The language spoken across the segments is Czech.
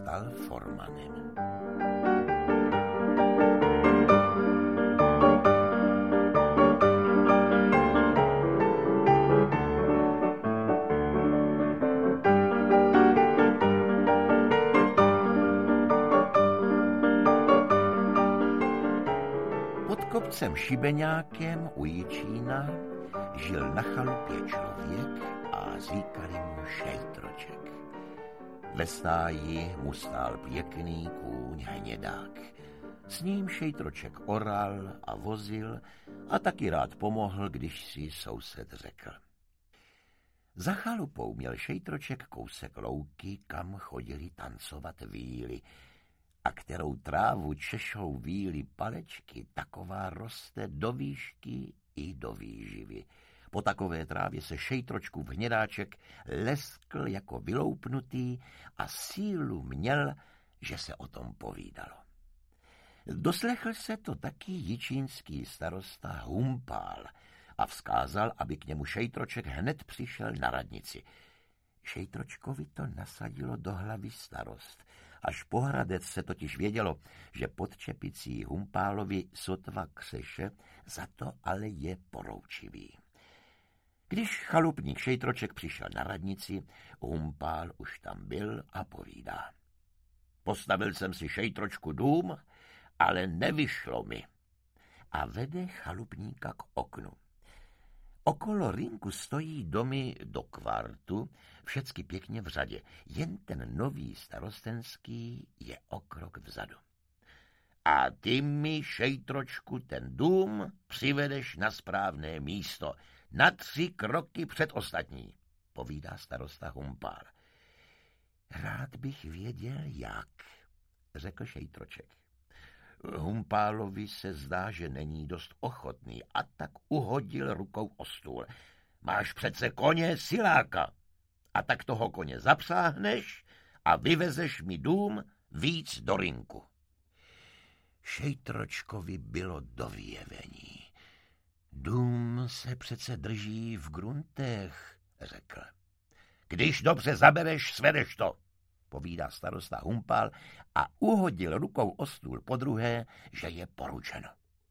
stal formanem. Pod kopcem Šibeňákem u Jičína žil na chalupě člověk a říkali mu Šejtroček. Ve stáji mu stál pěkný kůň Hnědák. S ním Šejtroček oral a vozil a taky rád pomohl, když si soused řekl. Za chalupou měl Šejtroček kousek louky, kam chodili tancovat víly, a kterou trávu češou víly palečky, taková roste do výšky i do výživy. Po takové trávě se Šejtročkův Hnědáček leskl jako vyloupnutý a sílu měl, že se o tom povídalo. Doslechl se to taky jičínský starosta Humpál a vzkázal, aby k němu Šejtroček hned přišel na radnici. Šejtročkovi to nasadilo do hlavy starost. Až po Hradec se totiž vědělo, že pod čepicí Humpálovi sotva křeše, za to ale je poroučivý. Když chalupník Šejtroček přišel na radnici, Humpál už tam byl a povídá. Postavil jsem si, Šejtročku, dům, ale nevyšlo mi. A vede chalupníka k oknu. Okolo rynku stojí domy do kvartu, všecky pěkně v řadě, jen ten nový starostenský je o krok vzadu. A ty mi, Šejtročku, ten dům přivedeš na správné místo, na 3 kroky před ostatní, povídá starosta Humpál. Rád bych věděl, jak, řekl Šejtroček. Humpálovi se zdá, že není dost ochotný, a tak uhodil rukou o stůl. Máš přece koně siláka, a tak toho koně zapsáhneš a vyvezeš mi dům víc do rynku. Šejtročkovi bylo do vyjevení. Dům se přece drží v gruntech, řekl. Když dobře zabereš, svedeš to, povídá starosta Humpál a uhodil rukou o stůl podruhé, že je poručeno.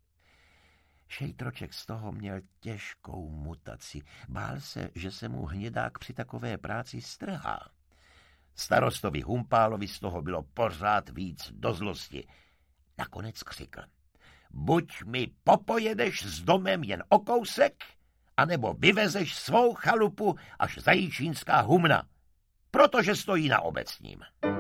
Šejtroček z toho měl těžkou mutaci. Bál se, že se mu Hnědák při takové práci strhá. Starostovi Humpálovi z toho bylo pořád víc do zlosti. Nakonec křikl. Buď mi popojedeš s domem jen o kousek, anebo vyvezeš svou chalupu až za Jičínská humna, protože stojí na obecním.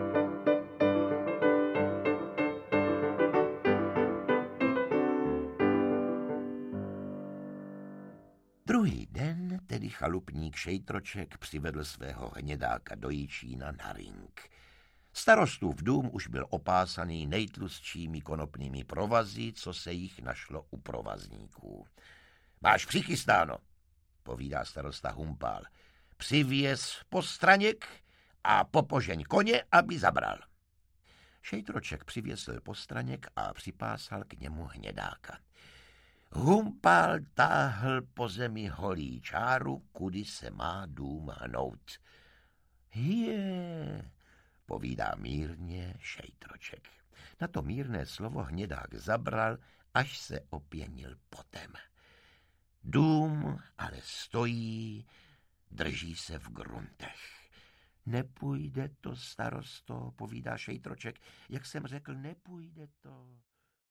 Druhý den tedy chalupník Šejtroček přivedl svého Hnědáka do Jičína na rynk. Starostův dům už byl opásaný nejtlustšími konopnými provazy, co se jich našlo u provazníků. Máš přichystáno, povídá starosta Humpál. Přivěz postraněk a popožeň koně, aby zabral. Šejtroček přivěsil postraněk a připásal k němu Hnědáka. Humpál táhl po zemi holý čáru, kudy se má dům hnout. Povídá mírně Šejtroček. Na to mírné slovo Hnědák zabral, až se opěnil potem. Dům ale stojí, drží se v gruntech. Nepůjde to, starosto, povídá Šejtroček. Jak jsem řekl, nepůjde to.